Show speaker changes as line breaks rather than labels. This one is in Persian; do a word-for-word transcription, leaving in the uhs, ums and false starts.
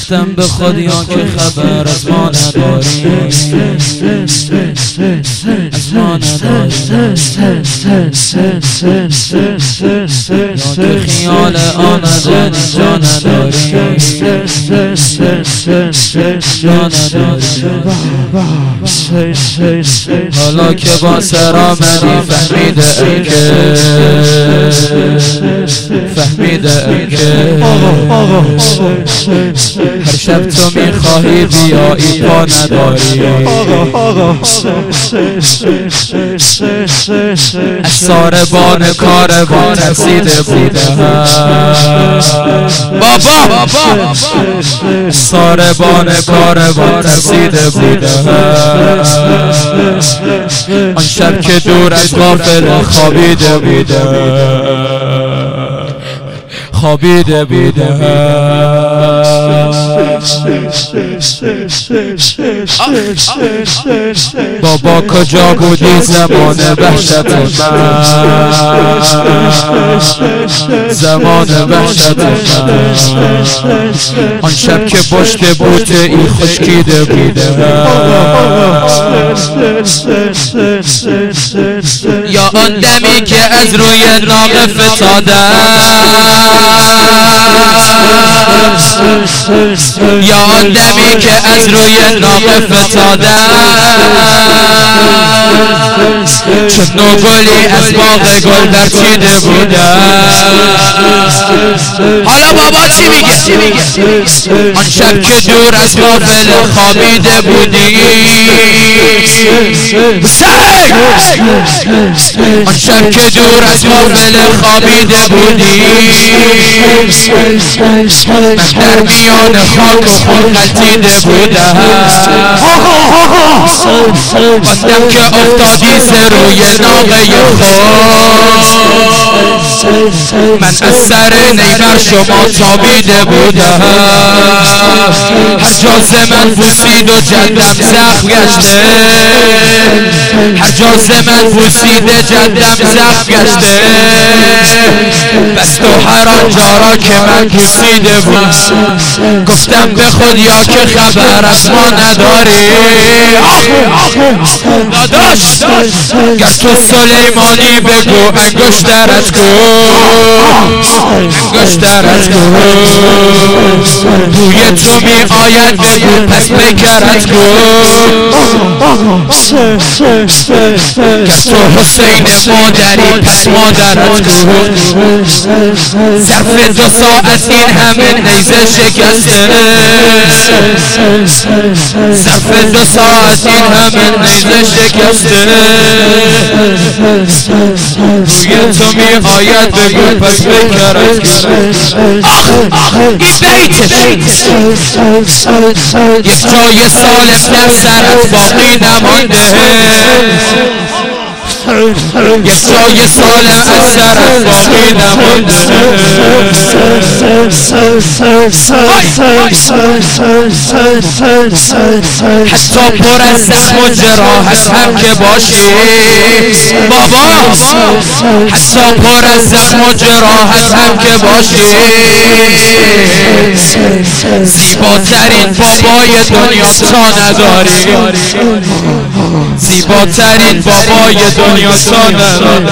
گفتم به خودیا که خبر از ما نداری، از ما نداری، یا که خیال آمدن جا نداری، جا نداری. حالا که با سر آمدی فهمیده که فهمیده که هر شب تو میخواهی بیایی پا نداری، از ساربان کاروان رسیده بوده بابا، ساربان کاروان رسیده بوده آن شب که دور از غافل خوابیده بوده، خوابیده بوده. بابا کجا بودی زمان وحشت من، زمان وحشت من، آن شب که پشت بوته ای خشکیده بوده، یا آن دمی که از روی ناقه فتادم، یا آن دمی که از روی ناقه فتادم، چون نوگلی از باغ گل در چیده بودم. حالا بابا چی میگه؟ آن شب که دور از غافل خوابیده بودی، آن شب که دور از غافل خوابیده بودی، من در میان خاک و خون غلطیده بودم. آن که افتادی سر روی ناقه خود، من از سر نیمر شما تابیده بودم. هر جا ز من بوسید و جلدم زخم گشته، هر جا ز من بوسید و جلدم زخم گشته، بس تو هر آنجا را که من بوسیده بود. گفتم به خودیا که خبر از ما نداری، داداش گر تو سلیمانی بگو انگشترت کو، انگشترت کو، بوی تو می آید بگو پس بکرت کو، گر تو حسین مادری پس مادرت کو. ظرف دو ساعت این همه نیزه شکسته، ظرف دو ساعت این همه نیزه شکسته، بوی تو می آید بگو پس بکرت کو. این بیتش یک جای سالس در سرت باقی نمانده، یک جای سالم از سرت باقی نمانده. حتی پر از زخم و جراحت هم که باشی بابا، حتی پر از زخم و جراحت هم که باشی، زیباترین بابای دنیا تا نداری، زیباترین بابای دنیا تا نداری.